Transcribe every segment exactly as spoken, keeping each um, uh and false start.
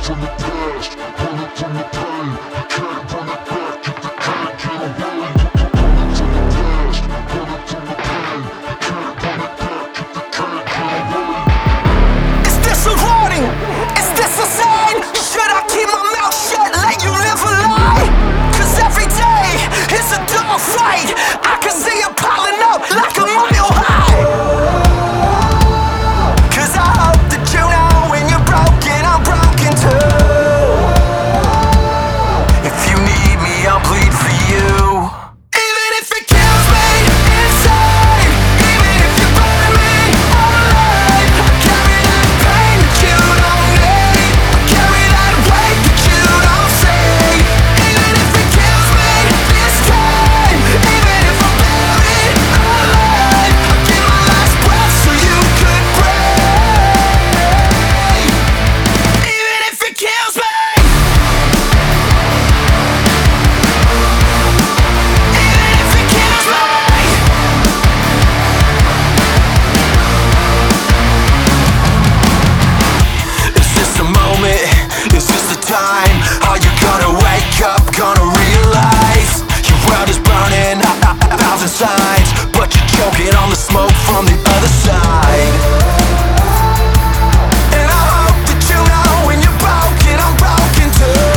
from the past, running from the pain. You can't run it back if you can't get away. Running from the past, running from the pain. You can't run it back if you can't get away. Is this a warning? Is this a sign? Should I keep my mouth shut, let you live a lie? Cause every day is a dog fight. I can see it piling up like a mile high. Cause I hope that you know when you're broken, I'm broken too. If you need me, I'll bleed for you. Even if it kills me inside, even if you burn me alive, I carry that pain that you don't need, I carry that weight that you don't see. Even if it kills me this time, even if I'm buried alive, I give my last breath so you could breathe. Even if it kills me, even if it kills me. Is this a moment? Is this the time? Are you gonna wake up? Gonna realize your world is burning a, a, a thousand sides, but you're choking on the smoke from the other side. And I hope that you know when you're broken, I'm broken too.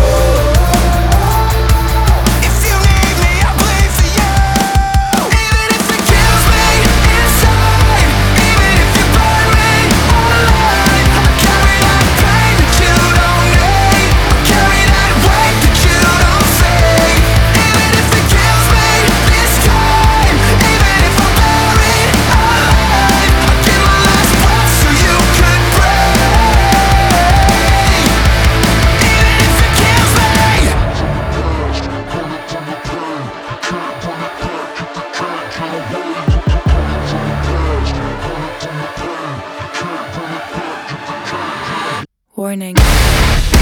If you need me, I'll bleed for you. Even if it kills me inside, even if you burn me alive, I carry that pain that you don't need, I carry that weight that you don't see. Even if it kills me this time, even if I'm buried alive, I give my last breath so you could breathe. Even if it kills me. Running from the past, running from the pain. You can't run it back if you can't get away. Warning.